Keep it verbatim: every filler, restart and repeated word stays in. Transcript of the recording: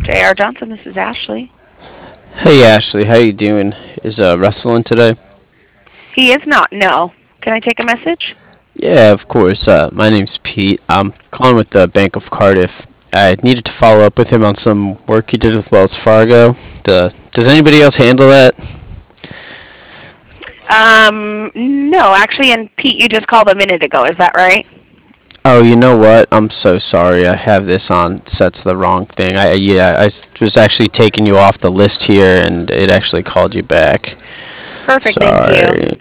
J R. Johnson, this is Ashley. Hey Ashley, how you doing? Is uh Russell in today? He is not, no. Can I take a message? Yeah, of course. Uh, my name's Pete. I'm calling with the Bank of Cardiff. I needed to follow up with him on some work he did with Wells Fargo. The, does anybody else handle that? Um, no, actually, and Pete, you just called a minute ago, is that right? Oh, you know what? I'm so sorry. I have this on set to the wrong thing. I yeah, I s- was actually taking you off the list here, and it actually called you back. Perfect, thank you. Sorry.